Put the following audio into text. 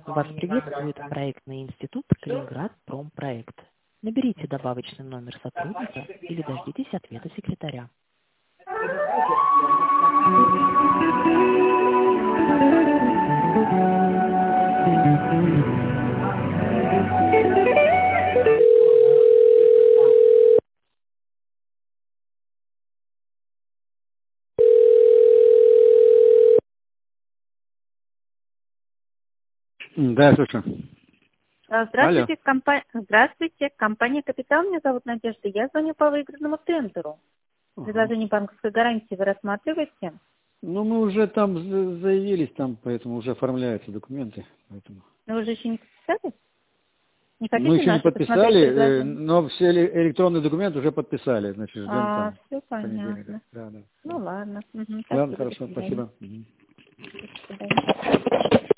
Вас приветствует проектный институт Калининград Промпроект. Наберите добавочный номер сотрудника или дождитесь ответа секретаря. Да, слушаю. Алло. Здравствуйте, компания «Капитал». Меня зовут Надежда. Я звоню по выигранному тендеру. Предложение банковской гарантии вы рассматриваете? Ну, мы уже там заявились, там, поэтому уже оформляются документы. Поэтому. Но вы же еще не подписали? Не хотите Мы еще не наши посмотреть подписали, предложение? но все электронные документы уже подписали. Значит, ждем там. Все Понедельник. понятно. Да, да. Ну ладно. Ладно, Спасибо, хорошо, до свидания. спасибо. До свидания.